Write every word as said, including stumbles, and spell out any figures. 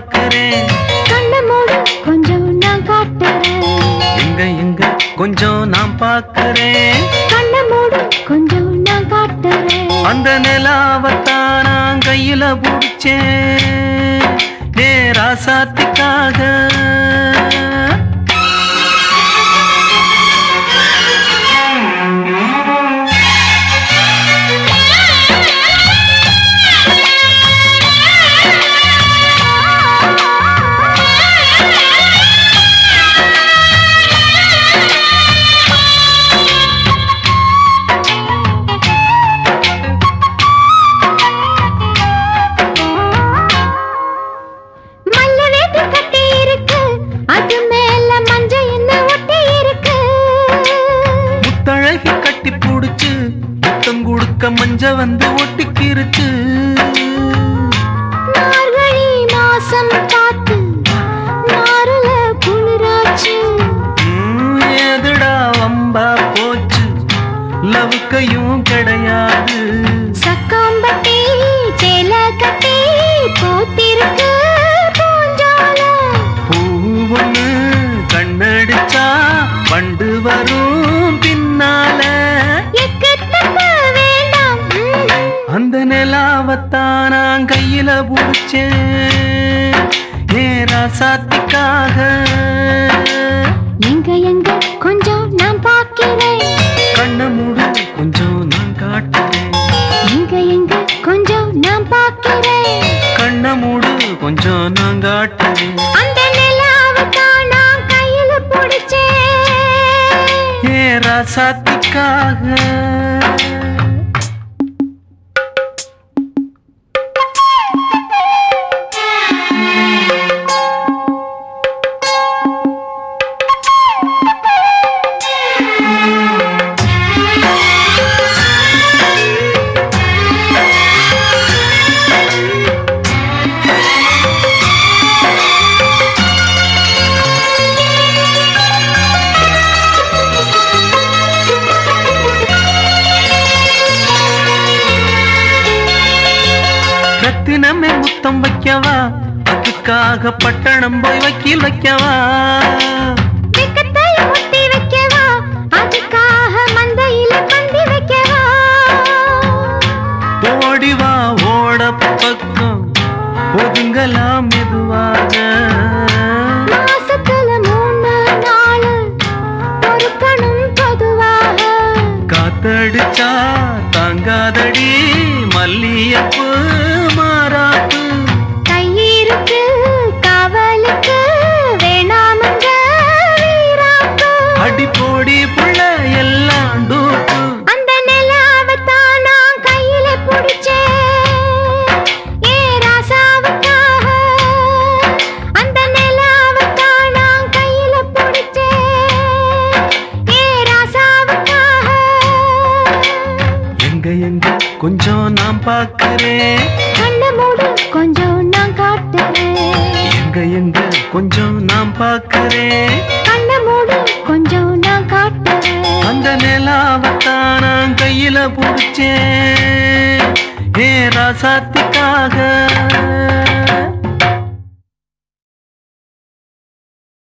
பாக்குறேன். கண்ண மூடு கொஞ்சம் நான் காட்டுறேன். எங்க எங்க கொஞ்சம் நான் பாக்குறேன். கண்ண மூடு கொஞ்சம் நான் காட்டுறேன். அந்த நிலாவத்தான் நான் கையில புடிச்சேன் ஏ ராசாத்திக்காக. மஞ்ச வந்து ஒட்டிக்கிருச்சு. மார்கழி மாசம் பார்த்து மாறுல குளிராச்சு. எதுடா வம்பா போச்சு லவுக்கையும் கிடையாது. சக்காம்பட்டி சேல கட்டி போத்திருக்கு பூஞ்சால. பூவொன்னு கண்ணடிச்சா வண்டு வரும் பின்னால. அந்த நிலாவத்தான் நான் கையில புடிச்சேன் ஏ ராசாத்திக்காக. எங்க எங்க கொஞ்சம் நான் பாக்கிறேன். கண்ண மூடு கொஞ்சம் நான் காட்டுறேன். எங்க எங்க கொஞ்சம் நான் பாக்கிறேன். கண்ண மூடு கொஞ்சம் நான் காட்டுறேன். அந்த நிலாவத்தான் நான் கையில புடிச்சேன் ஏ ராசாத்திக்காக. ரத்தினமே முத்தம் வைக்கவா அதுக்காக பட்டணம் போய் வக்கீல் வைக்கவா. முத்தி வைக்கவா அதுக்காக மந்தையில பந்தி வைக்கவா. ஓடிவா ஓட பக்கம் ஒதுங்கலாம் மெதுவாக. மாசத்துல மூணு நாள் பொறுக்கணும் பொதுவாக. காத்தடிச்சா தாங்காதடி மல்லியப்பு மாறாப்பு. கையிருக்கு காவலுக்கு வேணாமங்க வீராப்பு. அடி போடி புள்ள எல்லாம் டூப்பு. அந்த நிலாவத்தான் நான் கையில புடிச்சேன் ஏ ராசாவுக்காக. அந்த நிலாவத்தான் நான் கையில புடிச்சேன் ஏ ராசாவுக்காக. எங்க எங்க கொஞ்சம் நான் பாக்குறேன். கண்ண மூடு கொஞ்சம் நான் காட்டுறேன். எங்க எங்க கொஞ்சம் நான் பாக்குறேன். கண்ண மூடு கொஞ்சம் நான் காட்டுறேன். அந்த நிலாவத்தான் நான் கையில புடிச்சேன் ஏ ராசாத்திக்காக.